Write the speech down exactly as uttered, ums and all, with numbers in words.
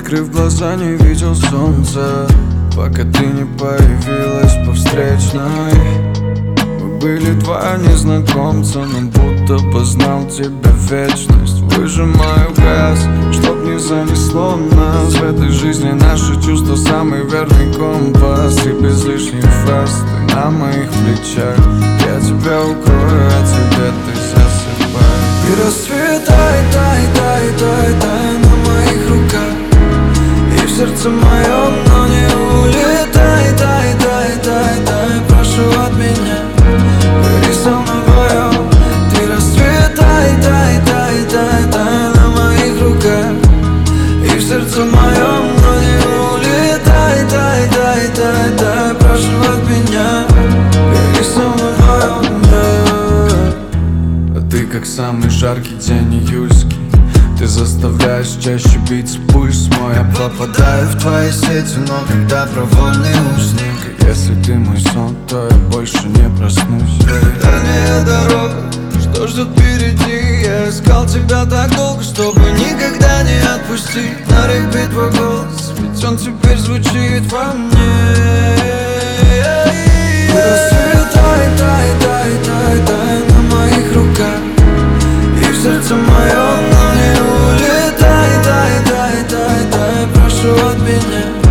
Открыв глаза, не видел солнца, пока ты не появилась по встречной. Мы были два незнакомца, но будто познал тебя вечность. Выжимаю газ, чтоб не занесло нас. В этой жизни наши чувства самый верный компас. И без лишних фраз ты на моих плечах. Я тебя укрою, а тебе ты засыпай. И расцветай, тай, тай, тай, тай на моих руках. И в сердце моем, но не улетай, тай, тай, тай, тай. Прошу от меня, гори со мной вдвоем. Ты расцветай, тай, тай, тай, тай на моих руках. И в сердце моем, но не улетай, тай, тай, тай, тай. Прошу от меня, гори со мной вдвоем, yeah. А ты как самый жаркий день июльский. Ты заставляешь чаще биться пульс мой. Я попадаю в твои сети, но когда провольный узник. И если ты мой сон, то я больше не проснусь. Дальняя дорога, что ждет впереди. Я искал тебя так долго, чтобы никогда не отпустить. На регби твой голос, ведь он теперь звучит во мне. Расцветай, тай, тай, тай, тай на моих руках. И в сердце моем, но не улетай, тай, тай, тай, тай. Прошу от меня,